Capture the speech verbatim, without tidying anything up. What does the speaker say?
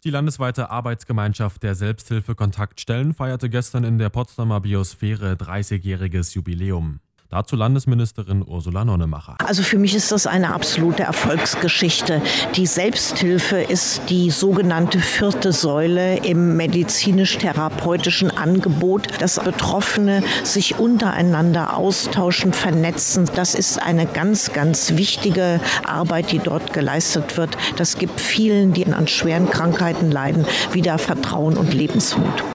Die landesweite Arbeitsgemeinschaft der Selbsthilfe-Kontaktstellen feierte gestern in der Potsdamer Biosphäre dreißigjähriges Jubiläum. Dazu Landesministerin Ursula Nonnemacher. Also für mich ist das eine absolute Erfolgsgeschichte. Die Selbsthilfe ist die sogenannte vierte Säule im medizinisch-therapeutischen Angebot, dass Betroffene sich untereinander austauschen, vernetzen. Das ist eine ganz, ganz wichtige Arbeit, die dort geleistet wird. Das gibt vielen, die an schweren Krankheiten leiden, wieder Vertrauen und Lebensmut.